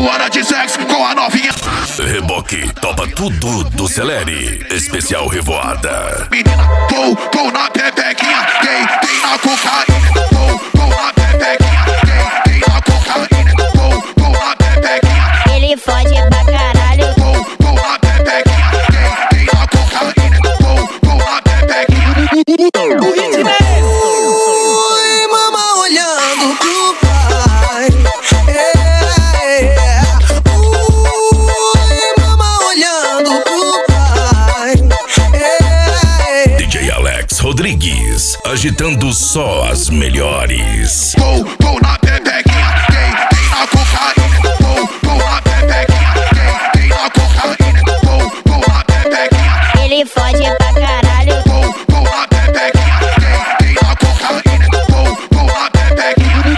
hora de sexo com a novinha. Reboque, topa tudo do Celere. Especial Revoada. Menina, vou na pepequinha, tem na cocaína. Vou na pepequinha, tem na cocaína. Vou na pepequinha. Ele fode pra caralho. Vou na pepequinha, tem na cocaína. Vou na pepequinha. O ritmo é esse. Oi, mama olhando pro pai. Oi, mama olhando pro pai. DJ Alex Rodrigues, agitando só as melhores.